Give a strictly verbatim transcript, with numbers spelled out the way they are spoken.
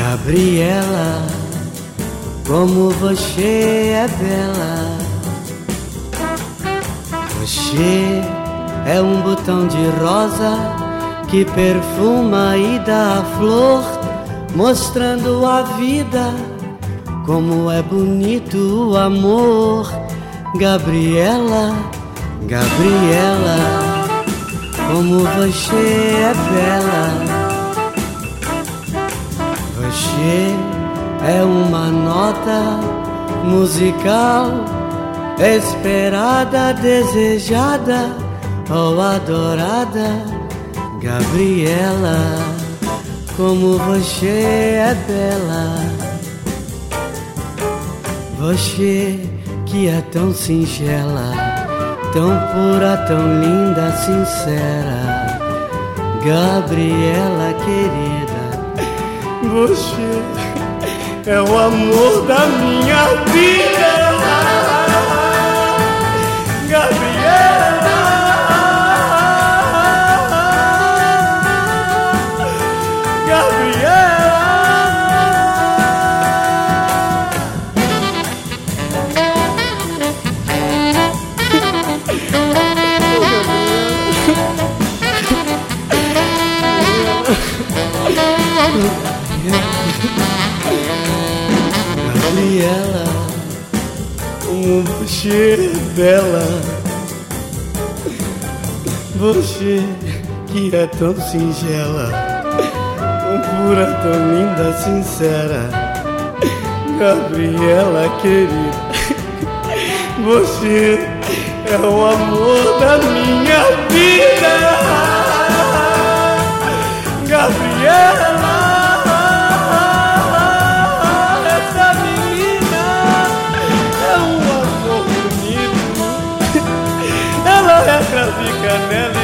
Gabriela, como você é bela. Você é um botão de rosa que perfuma e dá a flor, mostrando a vida, como é bonito o amor. Gabriela, Gabriela, como você é bela. Você é uma nota musical esperada, desejada ou adorada. Gabriela, como você é bela. Você que é tão singela, tão pura, tão linda, sincera. Gabriela querida, você é o amor da minha vida. Gabriela, Gabriela. Gabriela, como você é bela. Você que é tão singela, tão pura, tão linda, sincera. Gabriela querida, você é o amor da minha vida. Gabriela, ela é pra ficar nela.